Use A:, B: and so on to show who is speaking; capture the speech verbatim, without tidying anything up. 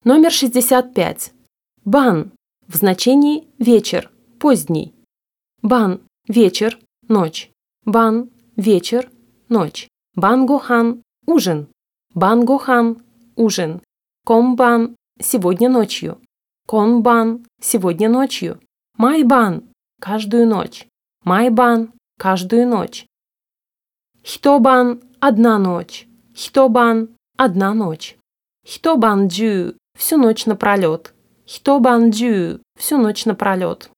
A: Номер шестьдесят пять. Бан в значении вечер, поздний. Бан – вечер, ночь. Бан – вечер, ночь. Бан-гохан – ужин. Бан-гохан – ужин. Комбан – сегодня ночью. Конбан – сегодня ночью. Майбан – каждую ночь. Майбан – каждую ночь. Хитобан – одна ночь. Хитобан – одна ночь. Хитобан-джу – всю ночь напролет. Хитобан-джу – всю ночь напролет.